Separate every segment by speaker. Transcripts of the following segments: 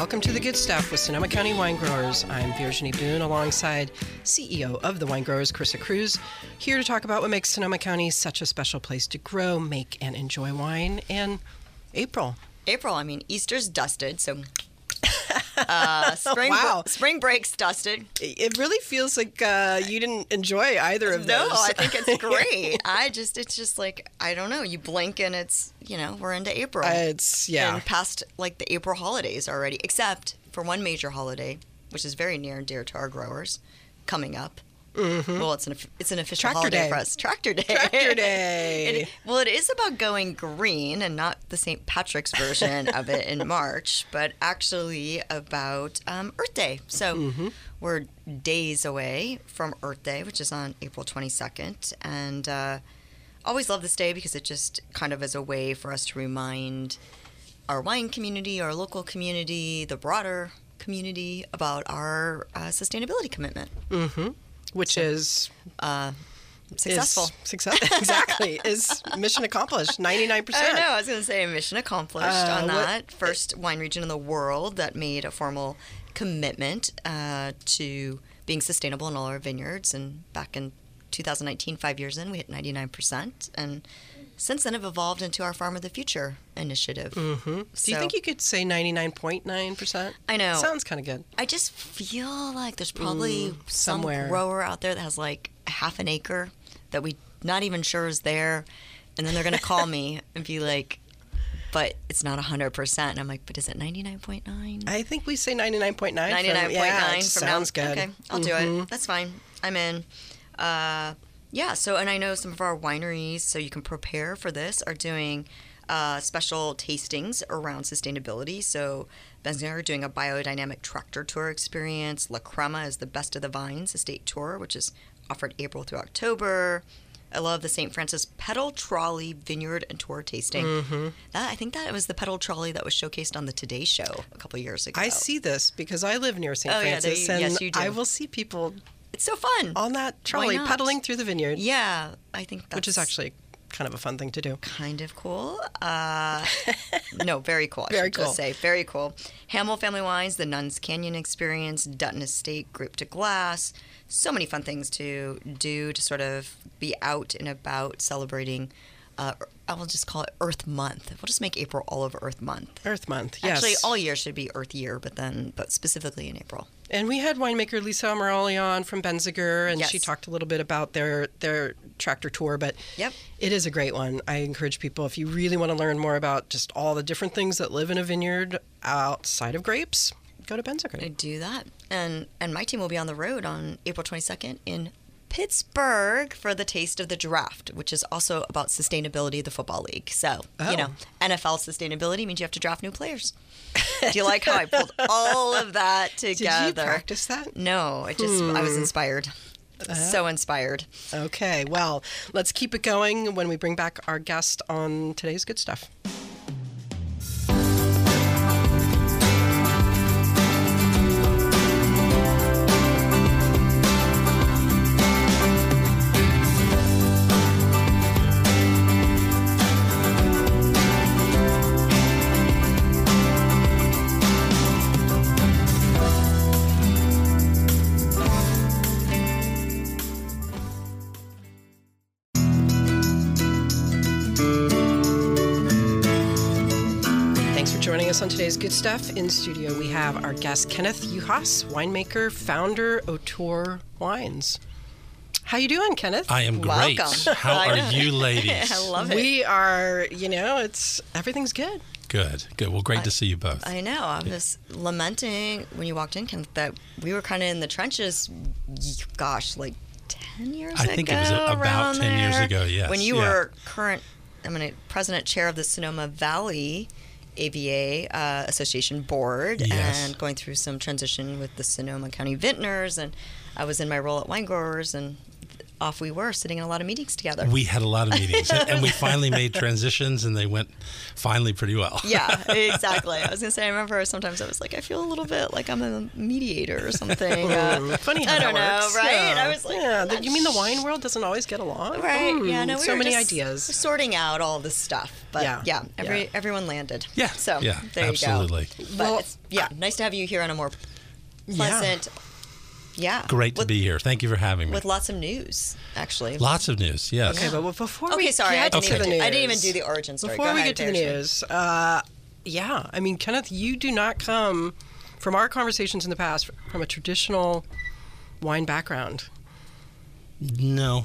Speaker 1: Welcome to The Good Stuff with Sonoma County Wine Growers. I'm Virginie Boone alongside CEO of the Wine Growers, Carissa Cruz, here to talk about what makes Sonoma County such a special place to grow, make, and enjoy wine. And April,
Speaker 2: I mean, Easter's dusted, so spring break's dusted.
Speaker 1: It really feels like you didn't enjoy either of those.
Speaker 2: No, I think it's great. It's just like, I don't know, you blink and it's, we're into April. And past like the April holidays already, except for one major holiday, which is very near and dear to our growers, coming up. Mm-hmm. Well, it's an official holiday for us. Tractor Day.
Speaker 1: Tractor Day.
Speaker 2: It is about going green, and not the St. Patrick's version of it in March, but actually about Earth Day. So we're days away from Earth Day, which is on April 22nd, and always love this day because it just kind of is a way for us to remind our wine community, our local community, the broader community about our sustainability commitment.
Speaker 1: Mm-hmm. Which is
Speaker 2: successful.
Speaker 1: Exactly. Is mission accomplished, 99%.
Speaker 2: I know. I was going to say mission accomplished on that. First wine region in the world that made a formal commitment to being sustainable in all our vineyards. And back in 2019, 5 years in, we hit 99%. And since then, have evolved into our Farm of the Future initiative.
Speaker 1: Mm-hmm. Do you think you could say 99.9%?
Speaker 2: I know.
Speaker 1: Sounds kind of good.
Speaker 2: I just feel like there's probably some grower out there that has like half an acre that we not even sure is there. And then they're going to call me and be like, but it's not 100%. And I'm like, but is it 99.9?
Speaker 1: I think we say 99.9.
Speaker 2: 99.9
Speaker 1: sounds good.
Speaker 2: Okay, I'll do it. That's fine. I'm in. So, and I know some of our wineries, so you can prepare for this, are doing special tastings around sustainability. So Benziger are doing a biodynamic tractor tour experience. La Crema is the Best of the Vines estate tour, which is offered April through October. I love the St. Francis Pedal Trolley Vineyard and Tour tasting. Mm-hmm. I think that was the pedal trolley that was showcased on the Today Show a couple years ago.
Speaker 1: I see this because I live near St. Francis, and
Speaker 2: yes, you do.
Speaker 1: I will see people...
Speaker 2: It's so fun.
Speaker 1: On that trolley, pedaling through the vineyard.
Speaker 2: Yeah, I think that's...
Speaker 1: Which is actually kind of a fun thing to do.
Speaker 2: Kind of cool. No, very cool.
Speaker 1: Just
Speaker 2: say. Very cool. Hamill Family Wines, the Nuns Canyon Experience, Dutton Estate, Grape to Glass. So many fun things to do to sort of be out and about celebrating... I will just call it Earth Month. We'll just make April all over Earth Month.
Speaker 1: Earth Month, yes.
Speaker 2: Actually, all year should be Earth Year, but specifically in April.
Speaker 1: And we had winemaker Lisa Amaroli on from Benziger, and she talked a little bit about their tractor tour, but it is a great one. I encourage people, if you really want to learn more about just all the different things that live in a vineyard outside of grapes, go to Benziger.
Speaker 2: I do that. And my team will be on the road on April 22nd in Pittsburgh for the Taste of the Draft, which is also about sustainability of the Football League. So, NFL sustainability means you have to draft new players. Do you like how I pulled all of that together?
Speaker 1: Did you practice that?
Speaker 2: No, I was inspired. So inspired.
Speaker 1: Okay, well, let's keep it going when we bring back our guest on today's Good Stuff. On today's Good Stuff, in studio we have our guest Kenneth Juhas, winemaker, founder, Auteur Wines. How you doing, Kenneth?
Speaker 3: I am great.
Speaker 2: Welcome.
Speaker 3: How are you ladies?
Speaker 2: I love it.
Speaker 1: We are, everything's good.
Speaker 3: Good. Well, great to see you both.
Speaker 2: I know. I was lamenting when you walked in, Kenneth, that we were kind of in the trenches, like 10 years ago.
Speaker 3: I think it was about 10 years ago, yes.
Speaker 2: When you were president chair of the Sonoma Valley AVA Association Board, and going through some transition with the Sonoma County Vintners, and I was in my role at Wine Growers, and off we were, sitting in a lot of meetings together.
Speaker 3: We had a lot of meetings, and we finally made transitions, and they went finally pretty well.
Speaker 2: Yeah, exactly. I was going to say, I remember sometimes I was like, I feel a little bit like I'm a mediator or something.
Speaker 1: Funny how
Speaker 2: I don't know,
Speaker 1: works.
Speaker 2: right?
Speaker 1: Yeah.
Speaker 2: I was like,
Speaker 1: you mean the wine world doesn't always get along?
Speaker 2: Right. Yeah, no, we
Speaker 1: so
Speaker 2: were
Speaker 1: many
Speaker 2: just
Speaker 1: ideas.
Speaker 2: sorting out all this stuff. But everyone landed.
Speaker 3: Yeah.
Speaker 2: So there
Speaker 3: absolutely.
Speaker 2: you go. But it's nice to have you here on a more pleasant. Yeah.
Speaker 3: Great to be here. Thank you for having me.
Speaker 2: With lots of news, actually.
Speaker 3: Lots of news, yes.
Speaker 1: Okay, but before we
Speaker 2: sorry, I didn't
Speaker 1: get
Speaker 2: even do the origin story.
Speaker 1: Before we get to the news, I mean, Kenneth, you do not come, from our conversations in the past, from a traditional wine background.
Speaker 3: No.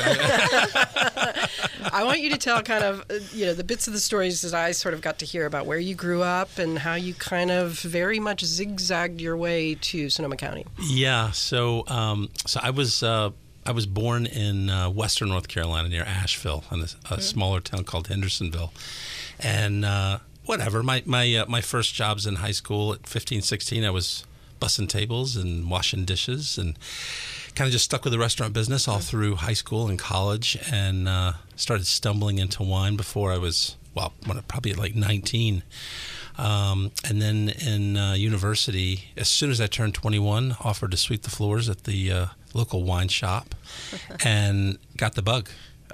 Speaker 1: I want you to tell kind of, the bits of the stories that I sort of got to hear about where you grew up and how you kind of very much zigzagged your way to Sonoma County.
Speaker 3: Yeah. So I was born in western North Carolina near Asheville, in a smaller town called Hendersonville, and whatever. My first jobs in high school at 15, 16, I was bussing tables and washing dishes and kind of just stuck with the restaurant business all through high school and college, and started stumbling into wine before I was, probably at like 19. And then in university, as soon as I turned 21, offered to sweep the floors at the local wine shop and got the bug.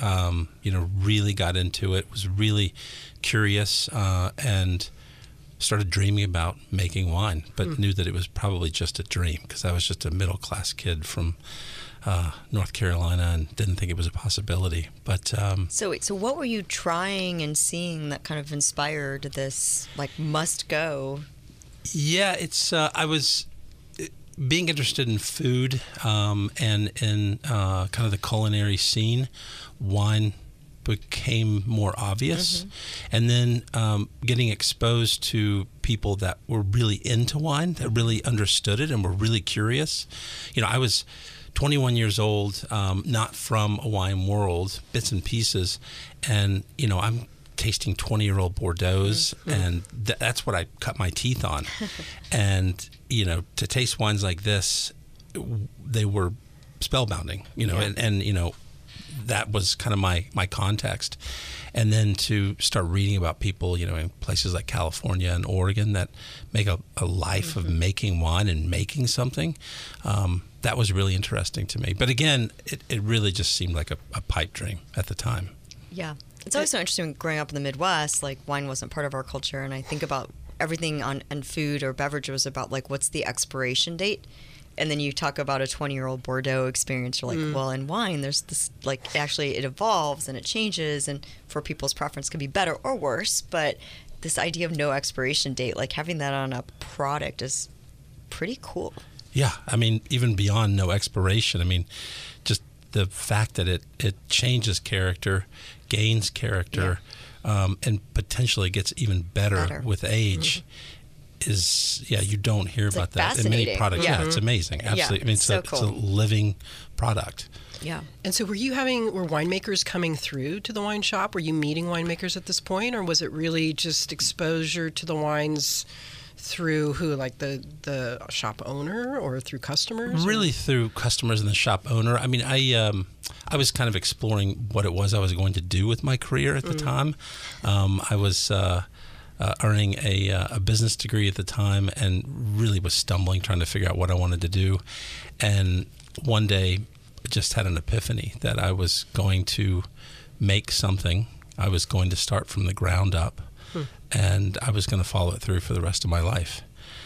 Speaker 3: Really got into it, was really curious, and started dreaming about making wine, but knew that it was probably just a dream because I was just a middle-class kid from North Carolina and didn't think it was a possibility. But
Speaker 2: So what were you trying and seeing that kind of inspired this, like, must go?
Speaker 3: Yeah, it's I was being interested in food and in kind of the culinary scene. Wine became more obvious, and then getting exposed to people that were really into wine, that really understood it and were really curious. I was 21 years old, not from a wine world, bits and pieces, and I'm tasting 20-year-old Bordeaux's, and that's what I cut my teeth on. And to taste wines like this, they were spellbinding, and that was kind of my context. And then to start reading about people, in places like California and Oregon that make a life of making wine and making something, that was really interesting to me. But again, it really just seemed like a pipe dream at the time.
Speaker 2: Yeah. It's always so interesting growing up in the Midwest, like wine wasn't part of our culture. And I think about everything on food or beverage was about like, what's the expiration date? And then you talk about a 20-year-old Bordeaux experience. You're like, well, in wine, there's this, like, actually it evolves and it changes. And for people's preference can be better or worse. But this idea of no expiration date, like having that on a product is pretty cool.
Speaker 3: Yeah. I mean, even beyond no expiration, I mean, just the fact that it changes character, gains character, and potentially gets even better with age. Is you don't hear
Speaker 2: it's
Speaker 3: about
Speaker 2: like
Speaker 3: that in many products. Yeah, it's amazing. Absolutely.
Speaker 2: Yeah,
Speaker 3: I mean,
Speaker 2: it's so
Speaker 3: cool. It's a living product.
Speaker 2: Yeah.
Speaker 1: And so were winemakers coming through to the wine shop? Were you meeting winemakers at this point, or was it really just exposure to the wines through who, like the shop owner or through customers?
Speaker 3: Really through customers and the shop owner. I mean, I was kind of exploring what it was I was going to do with my career at the time. I was earning a business degree at the time and really was stumbling trying to figure out what I wanted to do. And one day just had an epiphany that I was going to make something. I was going to start from the ground up, and I was going to follow it through for the rest of my life.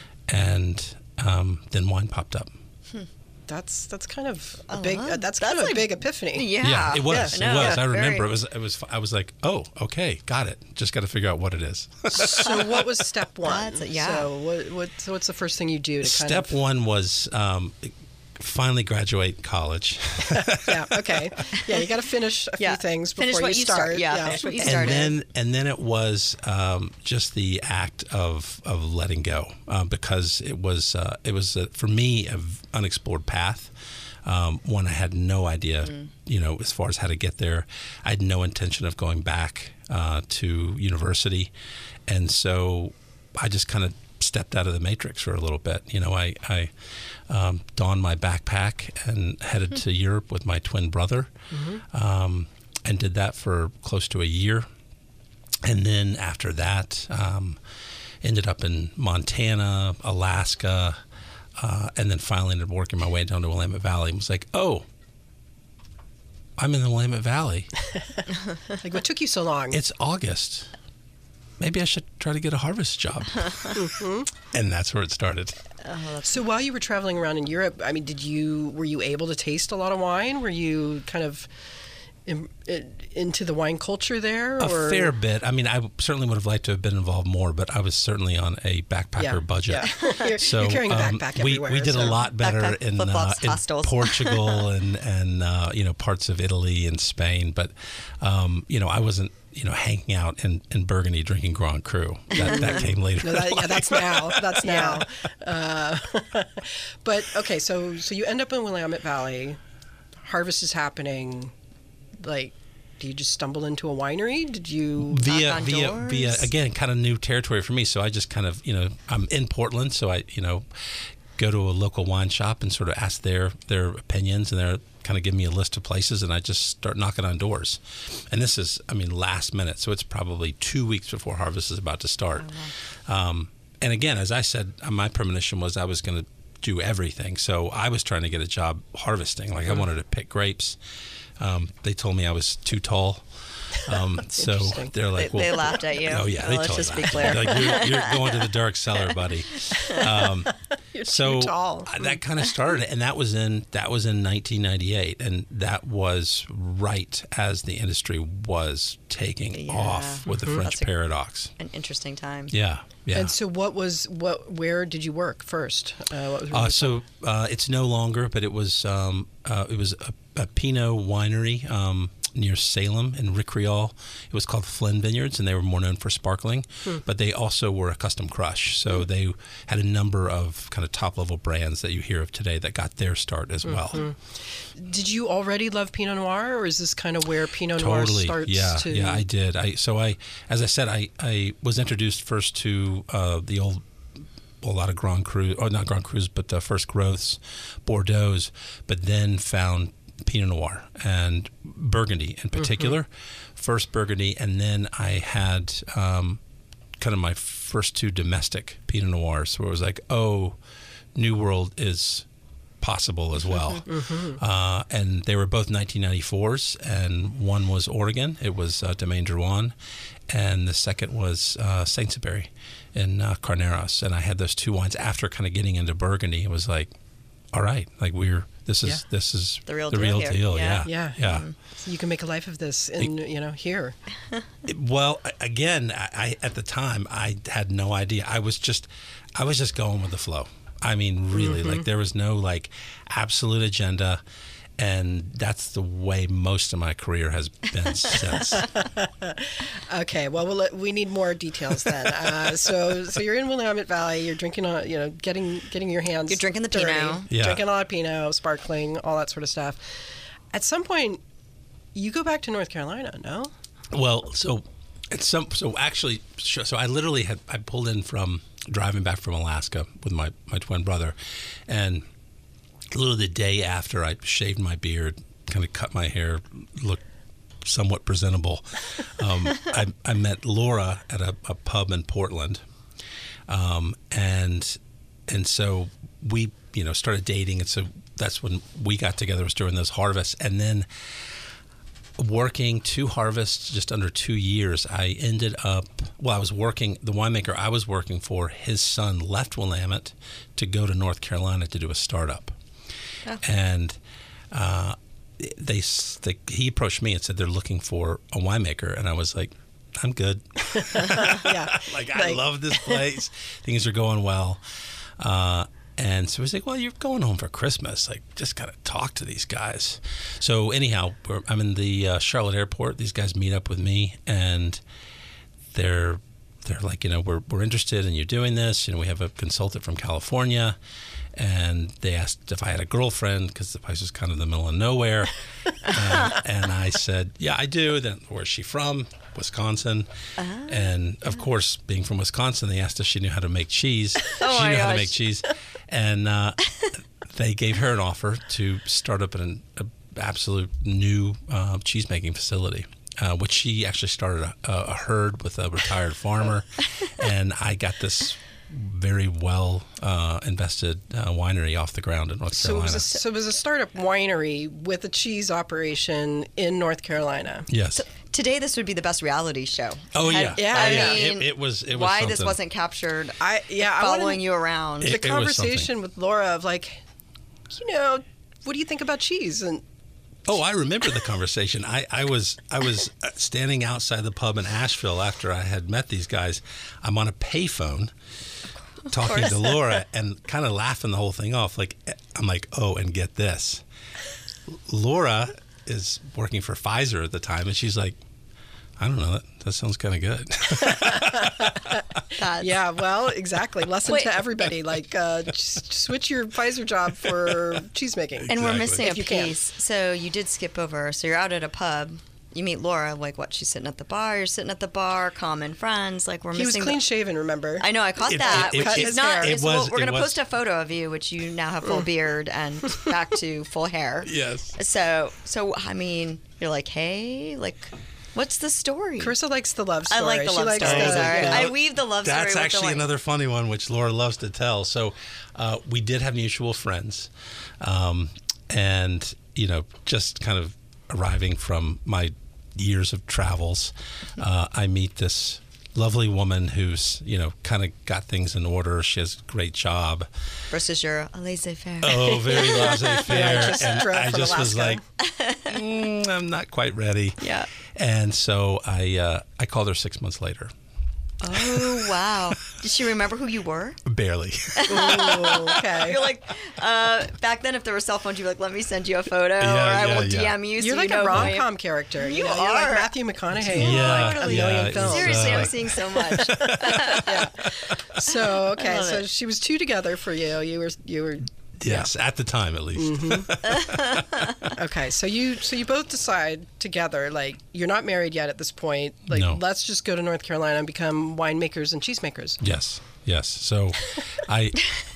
Speaker 3: And then wine popped up.
Speaker 1: That's kind of a big big epiphany.
Speaker 3: Yeah, it was.
Speaker 2: Yeah.
Speaker 3: It was. I remember it was. I was like, oh, okay, got it. Just got to figure out what it is.
Speaker 1: So what was step one? So what's the first thing you do to
Speaker 3: Step one was finally graduate college.
Speaker 1: Yeah. Okay. Yeah, you got to finish a few things before you start.
Speaker 2: Finish what you started.
Speaker 3: And then it was just the act of letting go, because it was for me an unexplored path. One I had no idea, as far as how to get there. I had no intention of going back to university, and so I just kind of stepped out of the matrix for a little bit. I donned my backpack and headed to Europe with my twin brother, and did that for close to a year. And then after that, ended up in Montana, Alaska, and then finally ended up working my way down to Willamette Valley and was like, oh, I'm in the Willamette Valley.
Speaker 1: Like, what took you so long?
Speaker 3: It's August. Maybe I should try to get a harvest job. And that's where it started.
Speaker 1: So while you were traveling around in Europe, I mean, were you able to taste a lot of wine? Were you kind of into the wine culture there?
Speaker 3: A fair bit. I mean, I certainly would have liked to have been involved more, but I was certainly on a backpacker budget.
Speaker 1: Yeah. you're carrying a backpack everywhere.
Speaker 3: We did a lot better in Portugal and parts of Italy and Spain, but I wasn't hanging out in Burgundy drinking Grand Cru. That came later.
Speaker 1: No, that's now. That's now. But okay, so you end up in Willamette Valley. Harvest is happening. Like, do you just stumble into a winery? Did you
Speaker 3: via again, kind of new territory for me? So I just kind of I'm in Portland, so I go to a local wine shop and sort of ask their opinions, and they're kind of give me a list of places, and I just start knocking on doors. And this is, last minute, so it's probably 2 weeks before harvest is about to start. Oh, wow. And again, as I said, my premonition was I was going to do everything. So I was trying to get a job harvesting. Like, I wanted to pick grapes. They told me I was too tall. So they're like,
Speaker 2: they laughed at you.
Speaker 3: Oh yeah, they
Speaker 2: let's
Speaker 3: totally
Speaker 2: just be clear.
Speaker 3: Like, you're going to the dark cellar, buddy.
Speaker 1: You're
Speaker 3: so
Speaker 1: too tall.
Speaker 3: That kind of started, and that was in 1998, and that was right as the industry was taking off with the French paradox.
Speaker 2: An interesting time.
Speaker 3: Yeah. Yeah.
Speaker 1: And so where did you work first?
Speaker 3: It's no longer, but it was a Pinot winery near Salem in Ricriol. It was called Flynn Vineyards, and they were more known for sparkling, but they also were a custom crush. So they had a number of kind of top-level brands that you hear of today that got their start as well.
Speaker 1: Did you already love Pinot Noir, or is this kind of where Pinot Noir starts?
Speaker 3: Yeah, I did. As I said, I was introduced first to a lot of Grand Cru, or not Grand Crus, but the first growths, Bordeaux's, but then found Pinot Noir and Burgundy in particular. First Burgundy, and then I had kind of my first two domestic Pinot Noirs, where it was like, oh, New World is possible as well. And they were both 1994s, and one was Oregon. It was Domaine Drouin, and the second was Saint-Cybery in Carneros. And I had those two wines after kind of getting into Burgundy. It was like, all right, like this is
Speaker 2: the real
Speaker 3: deal. Yeah.
Speaker 1: So you can make a life of this here.
Speaker 3: Well, again, I at the time I had no idea. I was just going with the flow. I mean, really, like, there was no like absolute agenda, and that's the way most of my career has been since.
Speaker 1: Okay, well, we need more details then. So you're in Willamette Valley. You're drinking, getting your hands.
Speaker 2: You're drinking the
Speaker 1: dirty,
Speaker 2: Pinot.
Speaker 1: Drinking a lot of Pinot, sparkling, all that sort of stuff. At some point, you go back to North Carolina, no?
Speaker 3: Well, I literally I pulled in from driving back from Alaska with my twin brother, and literally the day after I shaved my beard, kind of cut my hair, looked somewhat presentable, I met Laura at a pub in Portland, and so we started dating, and so that's when we got together, was during those harvests, and then working two harvests just under 2 years, I ended up, I was working, the winemaker I was working for, his son left Willamette to go to North Carolina to do a startup. Oh. And he approached me and said they're looking for a winemaker, and I was like, I'm good. I love this place. Things are going well. And so he's like, well, you're going home for Christmas. Like, just got to talk to these guys. So anyhow, I'm in the Charlotte airport. These guys meet up with me, and they're like, we're interested in you doing this. We have a consultant from California. And they asked if I had a girlfriend, because the place was kind of in the middle of nowhere. And I said, yeah, I do. Then, where's she from? Wisconsin. And of course, being from Wisconsin, they asked if she knew how to make cheese. She knew how to make cheese. And they gave her an offer to start up an absolute new cheese-making facility. Which she actually started a herd with a retired farmer. And I got this very well invested winery off the ground in North Carolina.
Speaker 1: So it was a startup winery with a cheese operation in North Carolina.
Speaker 3: Yes.
Speaker 2: So today, this would be the best reality show.
Speaker 3: Oh yeah,
Speaker 2: I mean,
Speaker 3: it was
Speaker 2: why
Speaker 3: something.
Speaker 2: This wasn't captured.
Speaker 1: I
Speaker 2: following you around.
Speaker 1: The conversation with Laura of like, what do you think about cheese? And
Speaker 3: oh, I remember the conversation. I was standing outside the pub in Asheville after I had met these guys. I'm on a payphone talking to Laura and kind of laughing the whole thing off. Like, I'm like, oh, and get this. Laura is working for Pfizer at the time, and she's like, I don't know, that sounds kind of good.
Speaker 1: Yeah, well, exactly. Lesson to everybody. Like, just switch your Pfizer job for cheese making.
Speaker 2: And we're missing a piece. So you did skip over. So you're out at a pub. You meet Laura, like what? She's sitting at the bar. You're sitting at the bar. Common friends. Like we're missing.
Speaker 1: He was clean shaven. Remember?
Speaker 2: I know. I caught that. We're going to
Speaker 3: was
Speaker 2: post a photo of you, which you now have full beard and back to full hair.
Speaker 3: Yes.
Speaker 2: So I mean, you're like, hey, like. What's the story?
Speaker 1: Carissa likes the love story.
Speaker 2: I like the love stories. I weave the love story.
Speaker 3: That's actually another funny one, which Laura loves to tell. So we did have mutual friends. And, just kind of arriving from my years of travels, I meet this lovely woman who's, kind of got things in order. She has a great job.
Speaker 2: Versus your laissez-faire.
Speaker 3: Oh, very laissez-faire.
Speaker 1: And I just
Speaker 3: was like, I'm not quite ready.
Speaker 2: Yeah.
Speaker 3: And so I called her 6 months later.
Speaker 2: Oh, wow. Did she remember who you were?
Speaker 3: Barely.
Speaker 1: Ooh, okay.
Speaker 2: You're like, back then, if there were cell phones, you'd be like, let me send you a photo, or I will DM you.
Speaker 1: You're like a rom-com character.
Speaker 2: You
Speaker 1: are. You're like Matthew McConaughey in a million films.
Speaker 2: Seriously, I'm seeing so much.
Speaker 1: Yeah. So, okay. So she was two together for you. You were.
Speaker 3: Yes, at the time, at least.
Speaker 1: Mm-hmm. Okay, so you both decide together, like, you're not married yet at this point. Like,
Speaker 3: no.
Speaker 1: Let's just go to North Carolina and become winemakers and cheesemakers.
Speaker 3: Yes. So I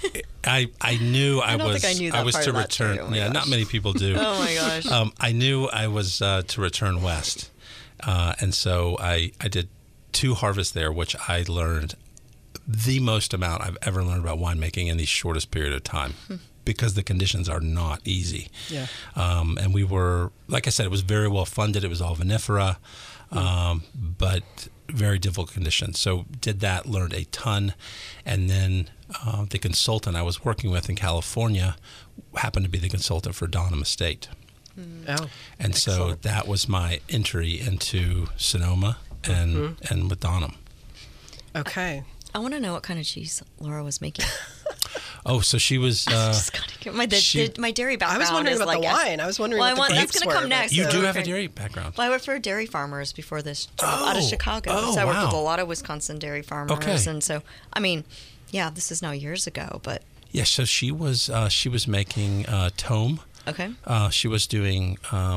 Speaker 3: knew I was to return.
Speaker 2: Oh
Speaker 3: yeah,
Speaker 2: gosh.
Speaker 3: not many people do.
Speaker 2: Oh my gosh.
Speaker 3: I knew I was to return west, and so I did 2 harvests there, which I learned the most amount I've ever learned about winemaking in the shortest period of time. Because the conditions are not easy.
Speaker 1: Yeah.
Speaker 3: And we were, like I said, it was very well funded. It was all vinifera, but very difficult conditions. So did that, learned a ton. And then the consultant I was working with in California happened to be the consultant for Donham Estate.
Speaker 1: Oh,
Speaker 3: and so that was my entry into Sonoma and with Donham.
Speaker 1: Okay.
Speaker 2: I want to know what kind of cheese Laura was making.
Speaker 3: Oh, so she was.
Speaker 2: Just gotta get my dairy background.
Speaker 1: I was wondering
Speaker 2: is
Speaker 1: about
Speaker 2: like
Speaker 1: the wine. I was wondering what the grapes
Speaker 2: that's going to come next.
Speaker 3: You do have a dairy background.
Speaker 2: Well, I worked for dairy farmers before this job out of Chicago. So I worked with a lot of Wisconsin dairy farmers.
Speaker 3: Okay.
Speaker 2: And so, I mean, yeah, this is now years ago, but.
Speaker 3: Yeah, so she was making Tome.
Speaker 2: Okay.
Speaker 3: She was doing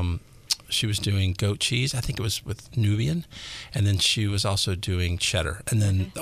Speaker 3: goat cheese. I think it was with Nubian, and then she was also doing cheddar. And then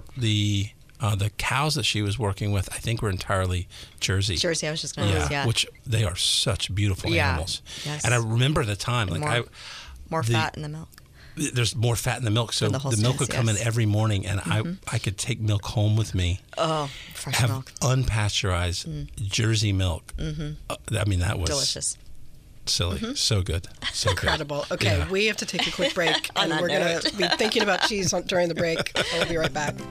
Speaker 3: the cows that she was working with, I think, were entirely Jersey.
Speaker 2: Jersey, I was just going to say, yeah.
Speaker 3: Which they are such beautiful animals.
Speaker 2: Yes.
Speaker 3: And I remember the time,
Speaker 2: more fat in the milk.
Speaker 3: There's more fat in the milk, so the milk would come in every morning, and I could take milk home with me.
Speaker 2: Oh, fresh
Speaker 3: have
Speaker 2: milk.
Speaker 3: Unpasteurized Jersey milk. I mean, that was
Speaker 2: delicious.
Speaker 3: Silly. So good. So
Speaker 1: incredible. Good. Okay, we have to take a quick break, and we're going to be thinking about cheese during the break. We'll be right back.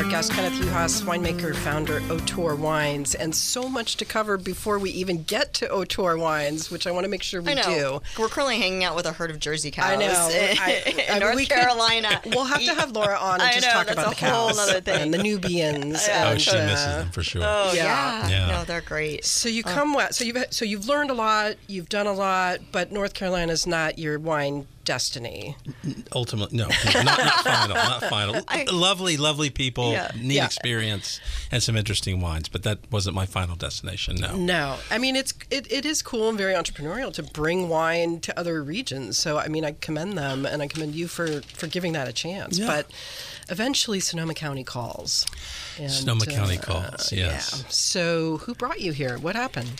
Speaker 1: our guest, Kenneth Juhas, winemaker, founder, Auteur Wines, and so much to cover before we even get to Auteur Wines, which I want to make sure we do.
Speaker 2: We're currently hanging out with a herd of Jersey cows.
Speaker 1: I know.
Speaker 2: In North Carolina.
Speaker 1: We'll have to have Laura on and just talk about the cows and the Nubians.
Speaker 3: Oh, she misses them for sure.
Speaker 2: Oh, yeah. No, they're great.
Speaker 1: So you come west. So you've learned a lot. You've done a lot, but North Carolina is not your wine destiny.
Speaker 3: Ultimately, no, not final. Lovely people, neat experience, and some interesting wines, but that wasn't my final destination.
Speaker 1: No. I mean, it is cool and very entrepreneurial to bring wine to other regions. So I mean, I commend them and I commend you for giving that a chance. Yeah. But eventually, Sonoma County calls.
Speaker 3: Sonoma County calls. Yes.
Speaker 1: Yeah. So who brought you here? What happened?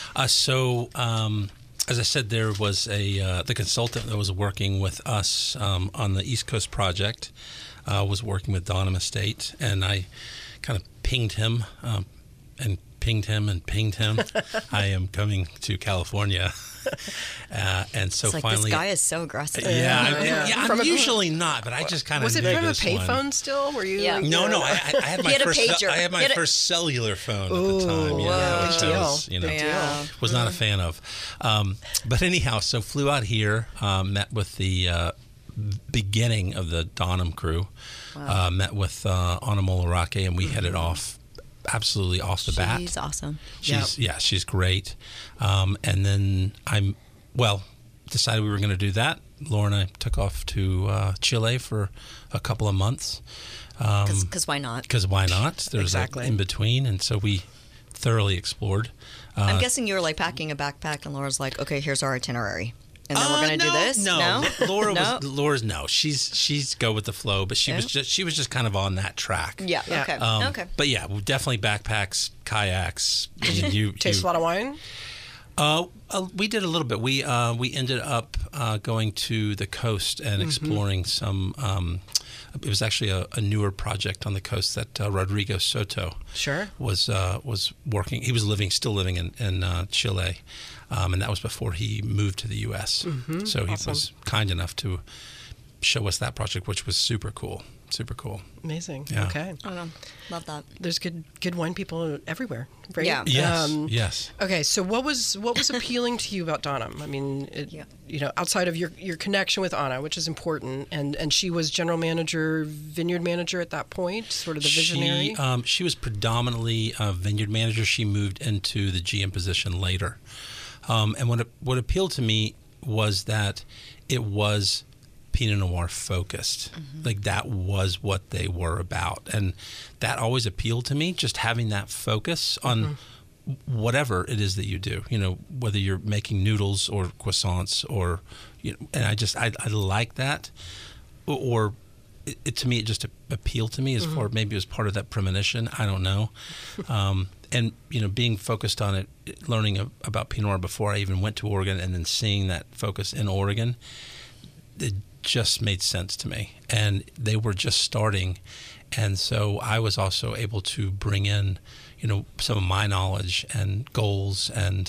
Speaker 3: As I said, there was the consultant that was working with us on the East Coast project was working with Donham Estate, and I kind of pinged him and pinged him. I am coming to California. And so
Speaker 2: it's like,
Speaker 3: finally,
Speaker 2: this guy is so aggressive.
Speaker 3: I'm usually not, but I just kind of
Speaker 1: was it from a payphone still? Were you?
Speaker 2: Yeah.
Speaker 3: No. I had my first cellular phone at the time. Was not a fan of. But anyhow, so flew out here, met with the beginning of the Donham crew, met with Ana Molarake, and we headed off. Absolutely off the bat.
Speaker 2: She's awesome.
Speaker 3: She's great. And then decided we were going to do that. Laura and I took off to Chile for a couple of months.
Speaker 2: Because why not?
Speaker 3: Because why not? There's in between, and so we thoroughly explored.
Speaker 2: I'm guessing you were like packing a backpack, and Laura's like, "Okay, here's our itinerary." And then we're going to do this?
Speaker 3: No. Laura's no. She's go with the flow, but she was just kind of on that track.
Speaker 2: Yeah. Okay.
Speaker 3: But yeah, definitely backpacks, kayaks.
Speaker 1: Did you taste a lot of wine?
Speaker 3: We did a little bit. We ended up going to the coast and exploring some. It was actually a newer project on the coast that Rodrigo Soto was working. He was still living in Chile. And that was before he moved to the U.S. So he was kind enough to show us that project, which was super cool.
Speaker 1: Amazing.
Speaker 3: Yeah.
Speaker 1: Okay.
Speaker 2: I don't know. Love that.
Speaker 1: There's good wine people everywhere, right?
Speaker 2: Yeah.
Speaker 3: Yes.
Speaker 1: Okay. So what was appealing to you about Donham? I mean, outside of your connection with Ana, which is important, and she was general manager, vineyard manager at that point, sort of the visionary.
Speaker 3: She was predominantly a vineyard manager. She moved into the GM position later. And what appealed to me was that it was Pinot Noir focused. Like that was what they were about. And that always appealed to me, just having that focus on whatever it is that you do, whether you're making noodles or croissants or, and I like that. Or to me, it just appealed to me as far, maybe it was part of that premonition. I don't know. And, being focused on it, learning about Pinot Noir before I even went to Oregon and then seeing that focus in Oregon, it just made sense to me. And they were just starting. And so I was also able to bring in, some of my knowledge and goals and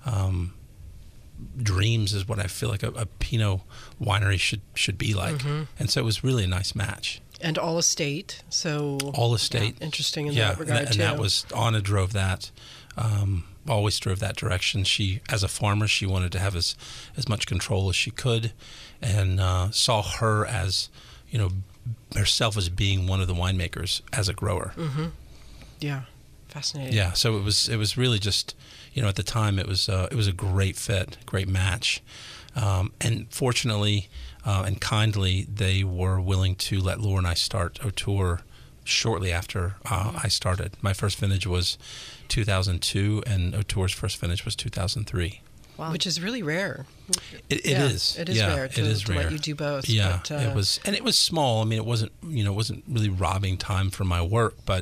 Speaker 3: dreams is what I feel like a Pinot winery should be like. And so it was really a nice match.
Speaker 1: And all estate, so
Speaker 3: all estate,
Speaker 1: interesting in that regard
Speaker 3: and
Speaker 1: too.
Speaker 3: That was Ana drove that, always drove that direction. She, as a farmer, she wanted to have as much control as she could, and saw her as, herself as being one of the winemakers as a grower.
Speaker 1: Yeah, fascinating.
Speaker 3: Yeah, so it was really just, at the time it was a great fit, great match, and fortunately. And kindly, they were willing to let Laura and I start Auteur shortly after I started. My first vintage was 2002, and Auteur's first vintage was 2003.
Speaker 1: Wow. Which is really rare.
Speaker 3: It is.
Speaker 1: It is rare to let you do both.
Speaker 3: Yeah, but, it was small. I mean, it wasn't really robbing time from my work, but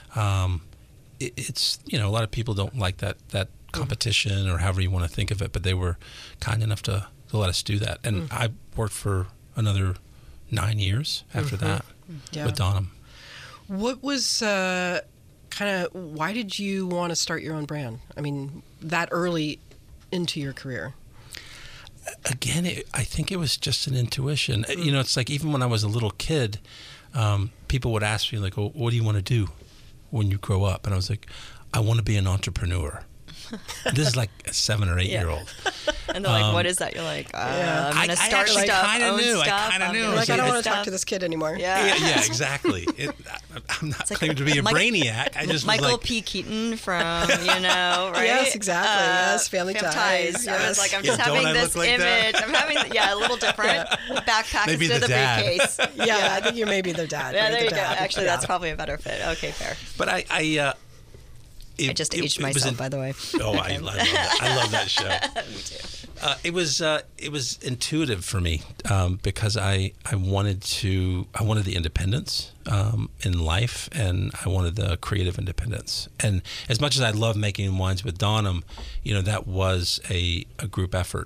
Speaker 3: it's a lot of people don't like that competition or however you want to think of it, but they were kind enough to let us do that. And I worked for another 9 years after that with Donham.
Speaker 1: What was why did you want to start your own brand? I mean, that early into your career?
Speaker 3: Again, I think it was just an intuition. It's like even when I was a little kid, people would ask me, like, well, what do you want to do when you grow up? And I was like, I want to be an entrepreneur. This is like a 7 or 8 year old.
Speaker 2: And they're like, what is that? You're like, I'm going to start stuff, own stuff.
Speaker 3: I kind of knew.
Speaker 1: Like, I don't want to talk to this kid anymore.
Speaker 3: Yeah, exactly. I'm not claiming to be a brainiac. I just
Speaker 2: Michael
Speaker 3: was like,
Speaker 2: P. Keaton from, right?
Speaker 1: Yes, exactly. Yes, Family Ties.
Speaker 2: Yes. I was like, I'm just having this like image. I'm having, a little different. Backpack
Speaker 3: maybe
Speaker 2: instead of the briefcase.
Speaker 1: Yeah, I think you may be their dad.
Speaker 2: Yeah, there you go. Actually, that's probably a better fit. Okay, fair.
Speaker 3: But I
Speaker 2: just aged myself, by the way.
Speaker 3: Oh, I love that. I love that show.
Speaker 2: Me too.
Speaker 3: It was intuitive for me because I wanted the independence in life, and I wanted the creative independence. And as much as I love making wines with Donham, that was a group effort,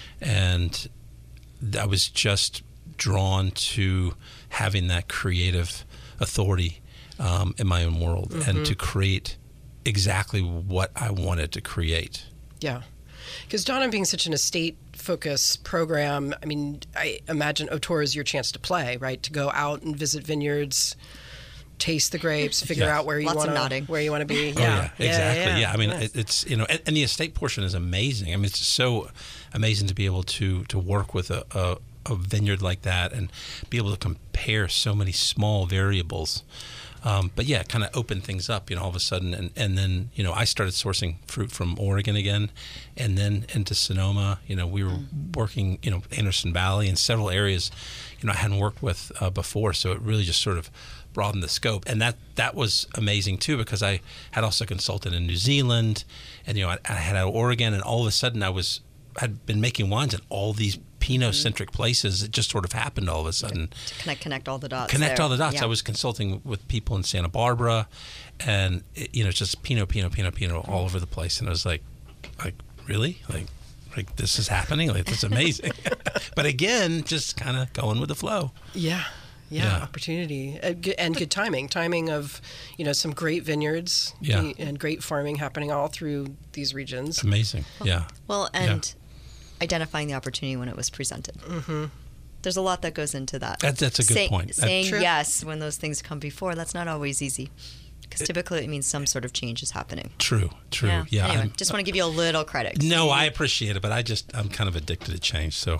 Speaker 3: and I was just drawn to having that creative authority in my own world, and to create exactly what I wanted to create.
Speaker 1: Yeah. Because Donham being such an estate-focused program, I mean, I imagine Auteur is your chance to play, right? To go out and visit vineyards, taste the grapes, figure out where you want to be.
Speaker 3: Yeah, exactly. Yeah, I mean, it's and the estate portion is amazing. I mean, it's so amazing to be able to work with a vineyard like that and be able to compare so many small variables. But yeah, kind of opened things up, all of a sudden. And then, I started sourcing fruit from Oregon again, and then into Sonoma. We were working, Anderson Valley and several areas, I hadn't worked with before. So it really just sort of broadened the scope. And that was amazing too, because I had also consulted in New Zealand, and, I had out of Oregon, and all of a sudden had been making wines in all these Pinot-centric places. It just sort of happened all of a sudden.
Speaker 2: To connect all the dots.
Speaker 3: All the dots.
Speaker 2: Yeah.
Speaker 3: I was consulting with people in Santa Barbara, and it's just Pinot all over the place. And I was like, really? Like this is happening? Like, this is amazing. But again, just kind of going with the flow.
Speaker 1: Yeah, opportunity and good timing of some great vineyards and great farming happening all through these regions.
Speaker 3: Amazing. Yeah.
Speaker 2: Well, and identifying the opportunity when it was presented. Mm-hmm. There's a lot that goes into that.
Speaker 3: That's a good point.
Speaker 2: Saying yes when those things come before, that's not always easy. Because typically it means some sort of change is happening.
Speaker 3: True. Yeah.
Speaker 2: Anyway, just want to give you a little credit.
Speaker 3: No, I appreciate it, but I'm kind of addicted to change, so.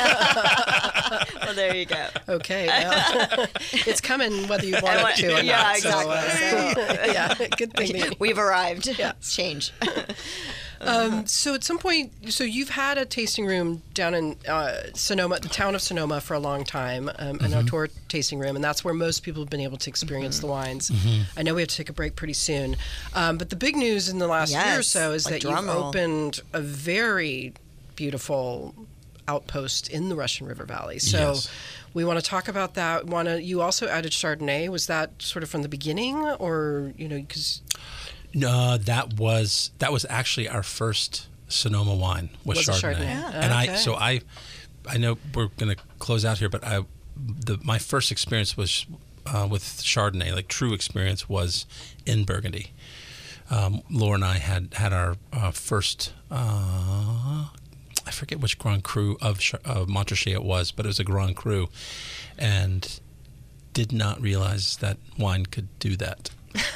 Speaker 2: Well, there you go.
Speaker 1: Okay. Well, it's coming whether you want it to or not.
Speaker 2: Yeah, exactly.
Speaker 1: Good thing.
Speaker 2: We've arrived. Yeah. Change.
Speaker 1: So at some point, you've had a tasting room down in Sonoma, the town of Sonoma, for a long time, an Auteur tasting room, and that's where most people have been able to experience the wines. I know we have to take a break pretty soon, but the big news in the last year or so is that you've opened a very beautiful outpost in the Russian River Valley. So we want to talk about that. You also added Chardonnay. Was that sort of from the beginning, or because?
Speaker 3: No, that was actually our first Sonoma wine was Chardonnay. And I know we're going to close out here, but my first experience was with Chardonnay, like true experience, was in Burgundy. Laura and I had our first, I forget which Grand Cru of Montrachet it was, but it was a Grand Cru, and did not realize that wine could do that.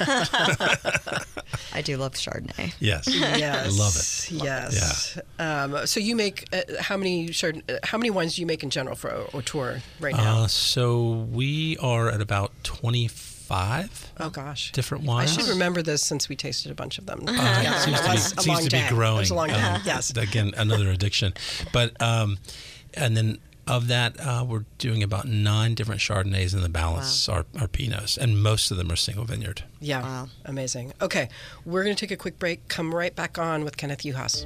Speaker 2: I do love Chardonnay.
Speaker 1: Yes,
Speaker 3: I love it.
Speaker 1: Yes. Yeah. So you make how many wines do you make in general for Auteur right now?
Speaker 3: So we are at about 25.
Speaker 1: Oh gosh,
Speaker 3: different wines.
Speaker 1: I should remember this since we tasted a bunch of them.
Speaker 3: It seems to be growing. It was
Speaker 1: a long day. Yes.
Speaker 3: Again, another addiction, but and then. Of that, we're doing about 9 different Chardonnays, and the balance are Pinots, and most of them are single vineyard.
Speaker 1: Yeah, amazing. Okay, we're going to take a quick break. Come right back on with Kenneth Uhas.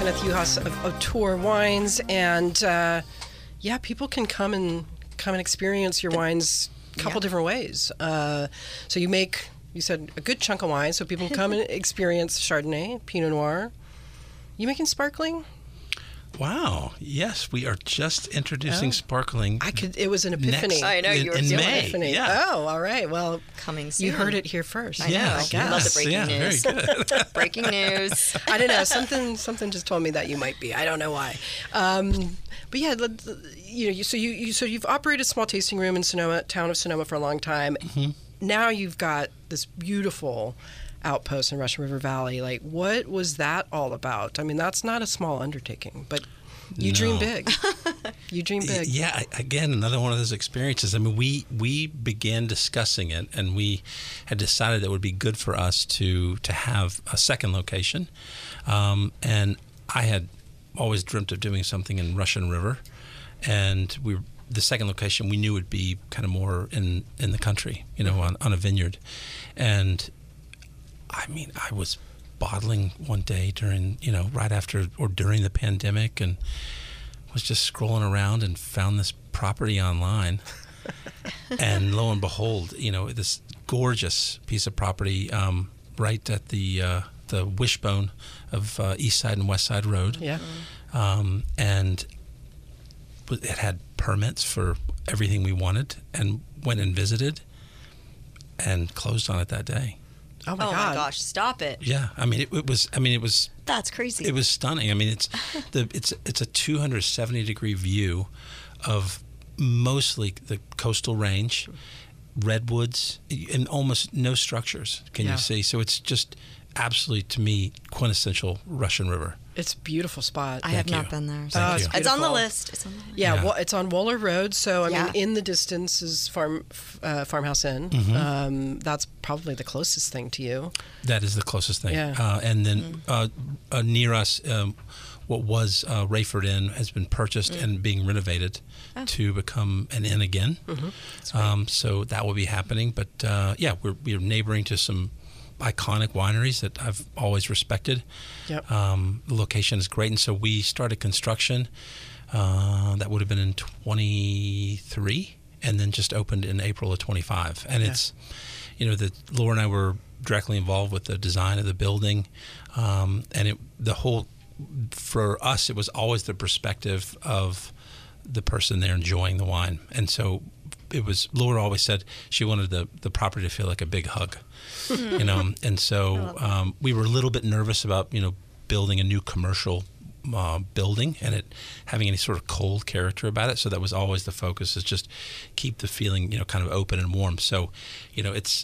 Speaker 1: Kenneth Uhas of Tour Wines, and people can come and experience your wines a couple different ways. So you said a good chunk of wine, so people can come and experience Chardonnay, Pinot Noir. You making sparkling?
Speaker 3: Wow. Yes, we are just introducing sparkling.
Speaker 1: It was an epiphany.
Speaker 2: I know you were
Speaker 3: in May.
Speaker 1: Epiphany.
Speaker 3: Yeah.
Speaker 1: Oh, all right. Well,
Speaker 2: coming soon.
Speaker 1: You heard it here first.
Speaker 2: I know.
Speaker 3: Yes,
Speaker 2: I love the breaking news.
Speaker 3: Very good.
Speaker 2: Breaking news.
Speaker 1: I don't know. Something just told me that you might be. I don't know why. But yeah, so you've operated a small tasting room in Sonoma, town of Sonoma, for a long time. Mm-hmm. Now you've got this beautiful outpost in Russian River Valley. Like, what was that all about? I mean, that's not a small undertaking, but you dream big. You dream big.
Speaker 3: Yeah, again, another one of those experiences. I mean, we began discussing it, and we had decided that it would be good for us to have a second location. And I had always dreamt of doing something in Russian River, and the second location we knew would be kind of more in the country, on a vineyard. And I mean, I was bottling one day during the pandemic, and was just scrolling around and found this property online. And lo and behold, this gorgeous piece of property right at the wishbone of East Side and West Side Road.
Speaker 1: Yeah.
Speaker 3: And it had permits for everything we wanted, and went and visited and closed on it that day.
Speaker 1: Oh my
Speaker 2: gosh! Stop it.
Speaker 3: Yeah, I mean it was.
Speaker 2: That's crazy.
Speaker 3: It was stunning. I mean it's a 270-degree view of mostly the coastal range, redwoods, and almost no structures. Can you see? So it's just absolutely, to me, quintessential Russian River.
Speaker 1: It's a beautiful spot.
Speaker 2: I have not been there. So
Speaker 3: Thank
Speaker 2: it's on the list.
Speaker 1: Yeah, well, it's on Wohler Road. So I mean, in the distance is Farmhouse Inn.
Speaker 3: Mm-hmm.
Speaker 1: That's probably the closest thing to you.
Speaker 3: That is the closest thing.
Speaker 1: Yeah.
Speaker 3: And then near us, what was Rayford Inn has been purchased and being renovated to become an inn again. Mm-hmm. So that will be happening. But we're neighboring to some iconic wineries that I've always respected.
Speaker 1: Yep.
Speaker 3: The location is great, and so we started construction. That would have been in 23, and then just opened in April of 25. And it's, Laura and I were directly involved with the design of the building, and for us, it was always the perspective of the person there enjoying the wine, and so. Laura always said she wanted the property to feel like a big hug, and so we were a little bit nervous about, building a new commercial building and it having any sort of cold character about it. So that was always the focus, is just keep the feeling, kind of open and warm. So, it's,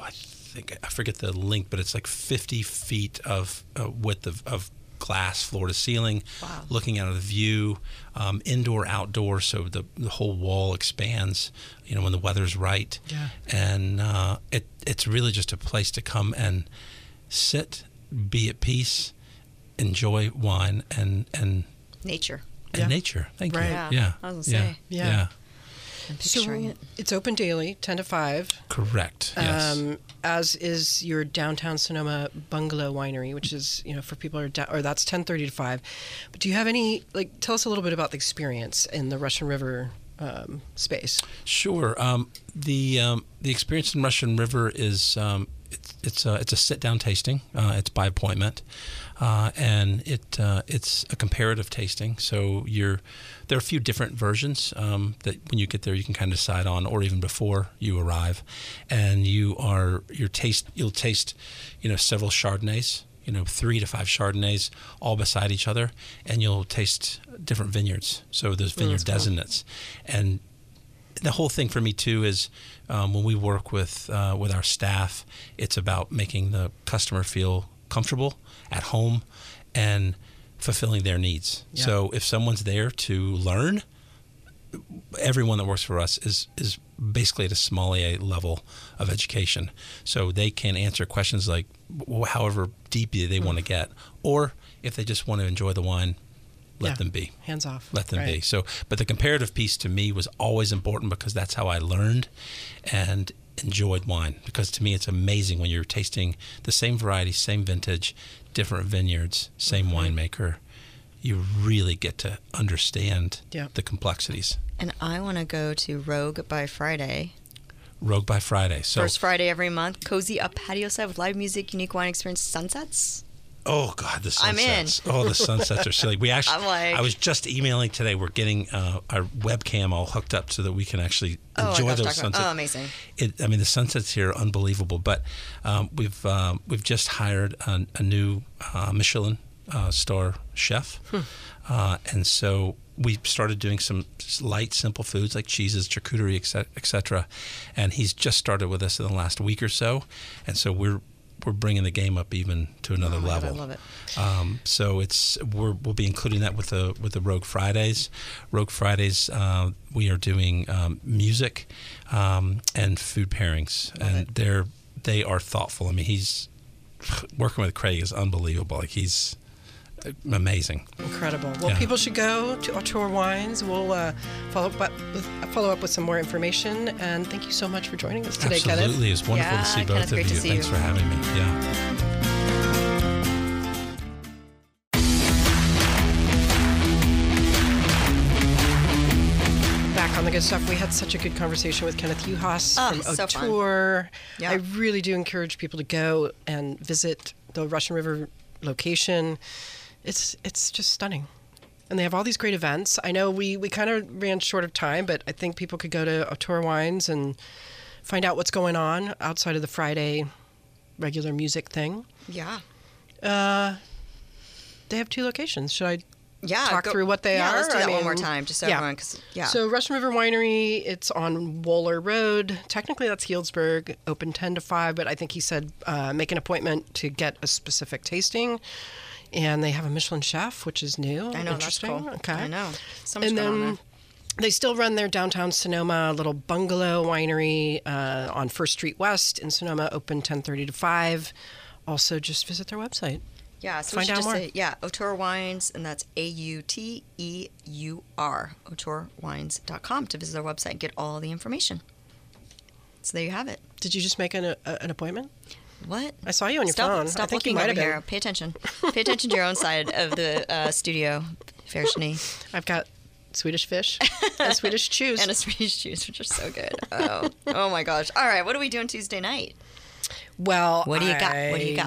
Speaker 3: I forget the length, but it's like 50 feet of width of glass floor to ceiling.
Speaker 2: Wow.
Speaker 3: Looking out of the view, indoor, outdoor, so the whole wall expands, when the weather's right.
Speaker 1: Yeah.
Speaker 3: And it's really just a place to come and sit, be at peace, enjoy wine and
Speaker 2: nature.
Speaker 3: And nature. Thank you.
Speaker 2: Yeah. I was going to say.
Speaker 1: Yeah.
Speaker 2: I'm picturing it.
Speaker 1: It's open daily, 10 to 5.
Speaker 3: Correct. Yes.
Speaker 1: As is your downtown Sonoma Bungalow Winery, which is, for people who are that's 10:30 to 5. But do you have any, tell us a little bit about the experience in the Russian River space?
Speaker 3: Sure. The experience in Russian River is it's a sit-down tasting. It's by appointment, and it's a comparative tasting. So there are a few different versions that when you get there you can kind of decide on, or even before you arrive, and you'll taste several Chardonnays. 3 to 5 Chardonnays all beside each other, and you'll taste different vineyards. So there's vineyard designates, and the whole thing for me too is when we work with our staff, it's about making the customer feel comfortable at home and fulfilling their needs. Yeah. So if someone's there to learn, everyone that works for us is basically at a sommelier level of education. So they can answer questions like however deep they want to get, or if they just want to enjoy the wine, let them be.
Speaker 1: Hands off.
Speaker 3: Let them be. So, but the comparative piece to me was always important, because that's how I learned and enjoyed wine. Because to me, it's amazing when you're tasting the same variety, same vintage, different vineyards, same winemaker, you really get to understand the complexities.
Speaker 2: And I want to go to Rogue by Friday.
Speaker 3: Rogue by Friday. So
Speaker 2: first Friday every month. Cozy up patio side with live music, unique wine experience, sunsets.
Speaker 3: Oh God, the sunsets!
Speaker 2: I'm in.
Speaker 3: Oh, the sunsets are silly. We actually, I was just emailing today. We're getting our webcam all hooked up so that we can actually enjoy those sunsets.
Speaker 2: Oh, amazing!
Speaker 3: The sunsets here are unbelievable. But we've just hired a new Michelin star chef, and so we started doing some light, simple foods like cheeses, charcuterie, etc. And he's just started with us in the last week or so, and so we're bringing the game up even to another level.
Speaker 2: God, I love it.
Speaker 3: So we'll be including that with the Rogue Fridays. Rogue Fridays, we are doing music and food pairings, and they are thoughtful. I mean, he's working with Craig is unbelievable. Like he's amazing.
Speaker 1: Incredible. Well, people should go to Auteur Wines. We'll follow up with some more information. And thank you so much for joining us today, Kenneth.
Speaker 3: Absolutely. It's wonderful to see both of you. Thanks for having me. Yeah.
Speaker 1: Back on the good stuff, we had such a good conversation with Kenneth Juhas from Auteur. So I really do encourage people to go and visit the Russian River location. It's just stunning. And they have all these great events. I know we kind of ran short of time, but I think people could go to Auteur Wines and find out what's going on outside of the Friday regular music thing.
Speaker 2: Yeah.
Speaker 1: They have 2 locations. Should I talk through what they are?
Speaker 2: Let's do that one more time, just so everyone.
Speaker 1: So Russian River Winery, it's on Wohler Road. Technically, that's Healdsburg, open 10 to 5, but I think he said make an appointment to get a specific tasting. And they have a Michelin chef, which is new.
Speaker 2: I know,
Speaker 1: interesting.
Speaker 2: That's cool.
Speaker 1: Okay.
Speaker 2: I know. So much going on there.
Speaker 1: They still run their downtown Sonoma little bungalow winery on First Street West in Sonoma, open 10:30 to 5. Also, just visit their website.
Speaker 2: Yeah, so
Speaker 1: find out more.
Speaker 2: Auteur Wines, and that's AUTEUR, auteurwines.com to visit their website and get all the information. So there you have it.
Speaker 1: Did you just make an appointment?
Speaker 2: What?
Speaker 1: I saw you on your phone.
Speaker 2: Stop
Speaker 1: I think
Speaker 2: looking
Speaker 1: you might
Speaker 2: over
Speaker 1: have
Speaker 2: here. Pay attention. Pay attention to your own side of the studio, Vershni.
Speaker 1: I've got Swedish fish and Swedish chews.
Speaker 2: And a Swedish chews, which are so good. Oh my gosh. All right, what are we doing Tuesday night?
Speaker 1: Well,
Speaker 2: what do you got?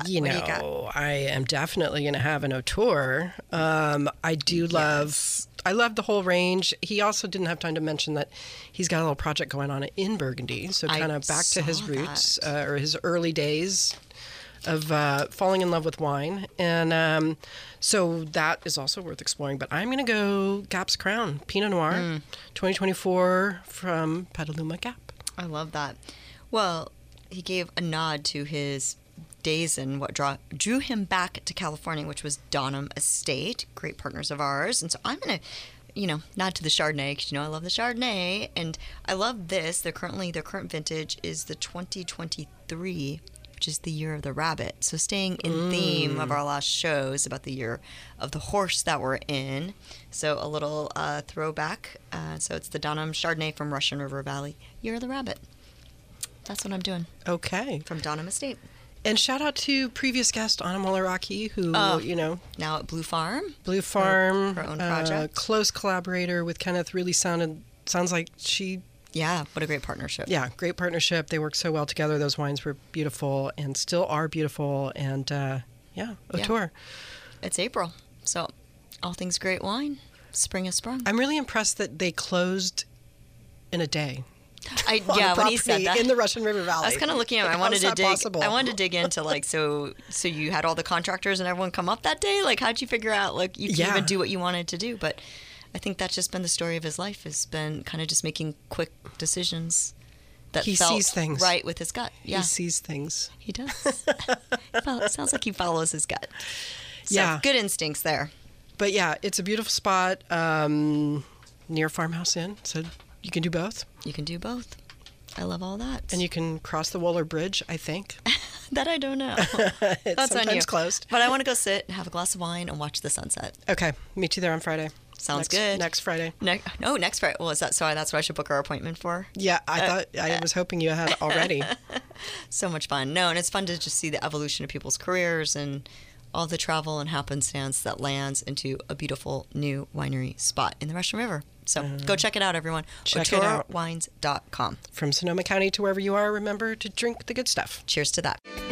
Speaker 1: I am definitely going to have an Auteur. I do love... I love the whole range. He also didn't have time to mention that he's got a little project going on in Burgundy. So kind of back to his roots or his early days of falling in love with wine. And so that is also worth exploring. But I'm going to go Gap's Crown, Pinot Noir, 2024 from Petaluma Gap.
Speaker 2: I love that. Well, he gave a nod to his days and what drew him back to California, which was Donham Estate, great partners of ours. And so I'm going to, nod to the Chardonnay, because, I love the Chardonnay. And I love this. Their current vintage is the 2023, which is the year of the rabbit. So staying in theme of our last shows about the year of the horse that we're in. So a little throwback. So it's the Donham Chardonnay from Russian River Valley, year of the rabbit. That's what I'm doing.
Speaker 1: Okay.
Speaker 2: From Donham Estate.
Speaker 1: And shout out to previous guest Anna Molaraki, who,
Speaker 2: now at Blue Farm.
Speaker 1: Blue Farm.
Speaker 2: Her own project.
Speaker 1: Close collaborator with Kenneth. Really sounds like she...
Speaker 2: Yeah, what a great partnership.
Speaker 1: Yeah, great partnership. They worked so well together. Those wines were beautiful and still are beautiful. And, Auteur.
Speaker 2: Yeah. It's April. So, all things great wine. Spring has sprung.
Speaker 1: I'm really impressed that they closed in a day.
Speaker 2: When he said that
Speaker 1: in the Russian River Valley.
Speaker 2: I was kind of looking at it. I wanted to dig into so you had all the contractors and everyone come up that day. Like, how'd you figure out you could even do what you wanted to do? But I think that's just been the story of his life. Has been kind of just making quick decisions that
Speaker 1: he sees things
Speaker 2: right with his gut. Yeah,
Speaker 1: he sees things.
Speaker 2: He does. It sounds like he follows his gut. So, good instincts there.
Speaker 1: But yeah, it's a beautiful spot near Farmhouse Inn. So. You can do both.
Speaker 2: You can do both. I love all that.
Speaker 1: And you can cross the Wohler Bridge, I think.
Speaker 2: That I don't know.
Speaker 1: It's sometimes on you. Closed.
Speaker 2: But I want to go sit and have a glass of wine and watch the sunset.
Speaker 1: Okay. Meet you there on Friday.
Speaker 2: Sounds good.
Speaker 1: Next Friday.
Speaker 2: Next Friday. Well, that's what I should book our appointment for?
Speaker 1: Yeah, I was hoping you had already.
Speaker 2: So much fun. No, and it's fun to just see the evolution of people's careers and all the travel and happenstance that lands into a beautiful new winery spot in the Russian River. So go check it out, everyone.
Speaker 1: Check it out.
Speaker 2: OturoWines.com.
Speaker 1: From Sonoma County to wherever you are, remember to drink the good stuff.
Speaker 2: Cheers to that.